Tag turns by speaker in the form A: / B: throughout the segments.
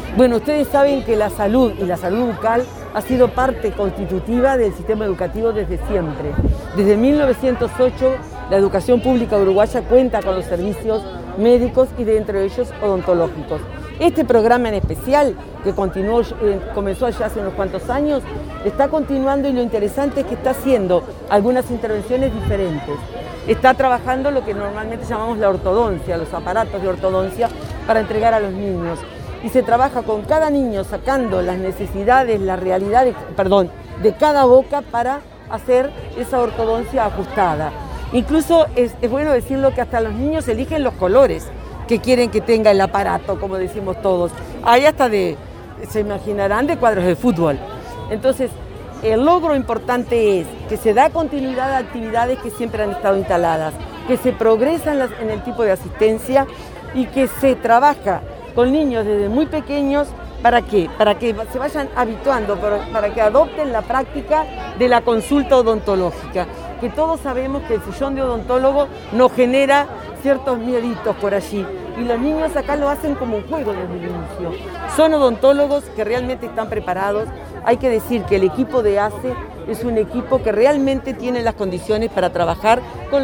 A: Bueno, ustedes saben que la salud y la salud bucal ha sido parte constitutiva del sistema educativo desde siempre. Desde 1908, la educación pública uruguaya cuenta con los servicios médicos y de entre ellos odontológicos. Este programa en especial, que comenzó ya hace unos cuantos años, está continuando y lo interesante es que está haciendo algunas intervenciones diferentes. Está trabajando lo que normalmente llamamos la ortodoncia, los aparatos de ortodoncia para entregar a los niños. Y se trabaja con cada niño sacando las necesidades, la realidad de cada boca para hacer esa ortodoncia ajustada. Incluso es bueno decirlo que hasta los niños eligen los colores que quieren que tenga el aparato, como decimos todos. Hay hasta se imaginarán, de cuadros de fútbol. Entonces, el logro importante es que se da continuidad a actividades que siempre han estado instaladas, que se progresa en el tipo de asistencia y que se trabaja con niños desde muy pequeños. ¿Para qué? Para que se vayan habituando, para que adopten la práctica de la consulta odontológica, que todos sabemos que el sillón de odontólogo nos genera ciertos mieditos por allí, y los niños acá lo hacen como un juego desde el inicio. Son odontólogos que realmente están preparados. Hay que decir que el equipo de ACE es un equipo que realmente tiene las condiciones para trabajar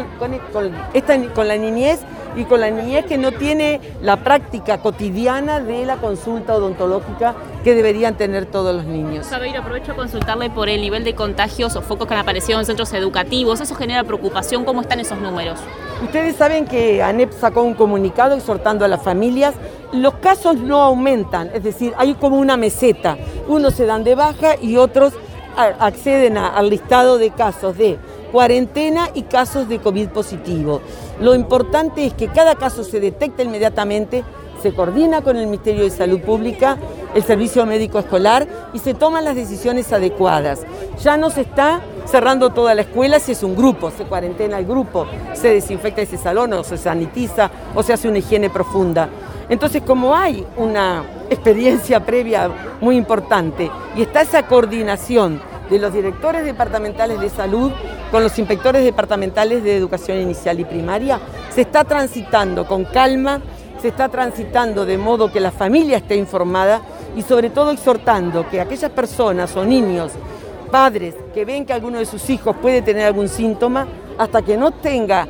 A: con la niñez, y con la niñez que no tiene la práctica cotidiana de la consulta odontológica que deberían tener todos los niños.
B: Sabeiro, aprovecho a consultarle por el nivel de contagios o focos que han aparecido en centros educativos. ¿Eso genera preocupación? ¿Cómo están esos números?
A: Ustedes saben que ANEP sacó un comunicado exhortando a las familias. Los casos no aumentan, es decir, hay como una meseta. Unos se dan de baja y otros acceden al listado de casos de cuarentena y casos de COVID positivo. Lo importante es que cada caso se detecta inmediatamente, se coordina con el Ministerio de Salud Pública, el Servicio Médico Escolar, y se toman las decisiones adecuadas. Ya no se está cerrando toda la escuela si es un grupo, se cuarentena el grupo, se desinfecta ese salón o se sanitiza o se hace una higiene profunda. Entonces, como hay una experiencia previa muy importante y está esa coordinación de los directores departamentales de salud con los inspectores departamentales de educación inicial y primaria, se está transitando con calma, se está transitando de modo que la familia esté informada y sobre todo exhortando que aquellas personas o niños, padres que ven que alguno de sus hijos puede tener algún síntoma, hasta que no tenga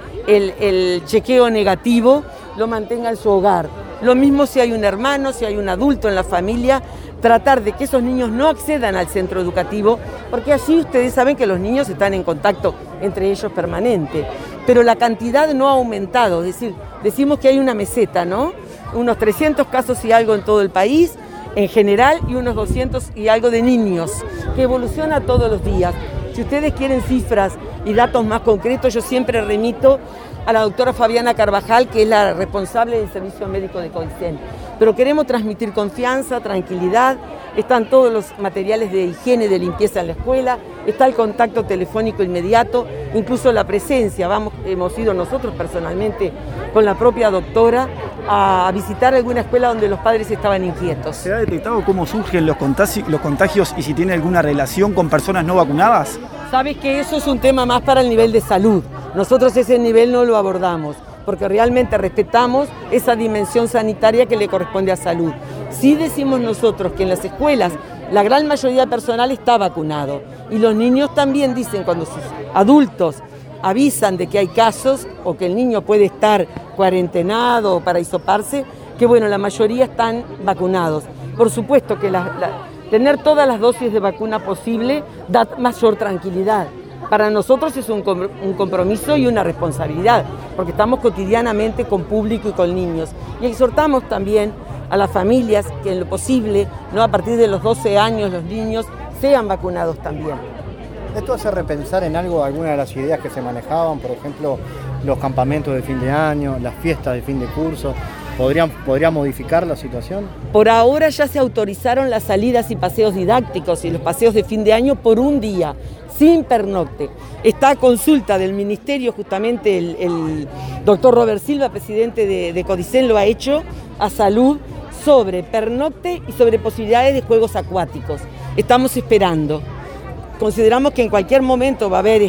A: el chequeo negativo, lo mantenga en su hogar. Lo mismo si hay un hermano, si hay un adulto en la familia, tratar de que esos niños no accedan al centro educativo, porque allí ustedes saben que los niños están en contacto entre ellos permanente, pero la cantidad no ha aumentado, es decir, decimos que hay una meseta, ¿no? Unos 300 casos y algo en todo el país, en general, y unos 200 y algo de niños, que evoluciona todos los días. Si ustedes quieren cifras y datos más concretos, yo siempre remito a la doctora Fabiana Carvajal, que es la responsable del servicio médico de CODICEN. Pero queremos transmitir confianza, tranquilidad, están todos los materiales de higiene, de limpieza en la escuela, está el contacto telefónico inmediato, incluso la presencia. Hemos ido nosotros personalmente con la propia doctora a visitar alguna escuela donde los padres estaban inquietos.
C: ¿Se ha detectado cómo surgen los contagios y si tiene alguna relación con personas no vacunadas?
A: Sabes que eso es un tema más para el nivel de salud. Nosotros ese nivel no lo abordamos, porque realmente respetamos esa dimensión sanitaria que le corresponde a salud. Sí decimos nosotros que en las escuelas la gran mayoría del personal está vacunado y los niños también dicen, cuando sus adultos avisan de que hay casos o que el niño puede estar cuarentenado o para hisoparse, que bueno, la mayoría están vacunados. Por supuesto que tener todas las dosis de vacuna posible da mayor tranquilidad. Para nosotros es un compromiso y una responsabilidad, porque estamos cotidianamente con público y con niños. Y exhortamos también a las familias que en lo posible, no a partir de los 12 años, los niños sean vacunados también.
D: ¿Esto hace repensar en algo algunas de las ideas que se manejaban? Por ejemplo, los campamentos de fin de año, las fiestas de fin de curso. ¿Podría modificar la situación?
A: Por ahora ya se autorizaron las salidas y paseos didácticos y los paseos de fin de año por un día, sin pernocte. Está a consulta del Ministerio, justamente el doctor Robert Silva, presidente de CODICEN, lo ha hecho a salud sobre pernocte y sobre posibilidades de juegos acuáticos. Estamos esperando. Consideramos que en cualquier momento va a haber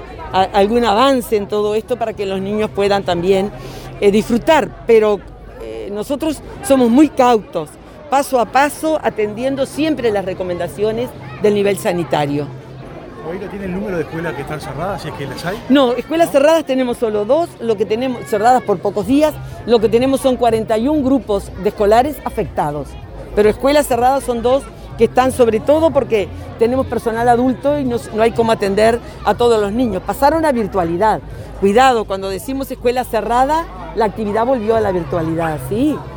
A: algún avance en todo esto para que los niños puedan también disfrutar, pero nosotros somos muy cautos paso a paso, atendiendo siempre las recomendaciones del nivel sanitario.
E: ¿Hoy no tiene el número de escuelas que están cerradas, si es que las hay?
A: No, escuelas cerradas tenemos solo 2, lo que tenemos cerradas por pocos días, lo que tenemos son 41 grupos de escolares afectados, pero escuelas cerradas son 2 que están sobre todo porque tenemos personal adulto y no hay cómo atender a todos los niños. Pasaron a virtualidad. Cuidado, cuando decimos escuela cerrada, la actividad volvió a la virtualidad, ¿sí?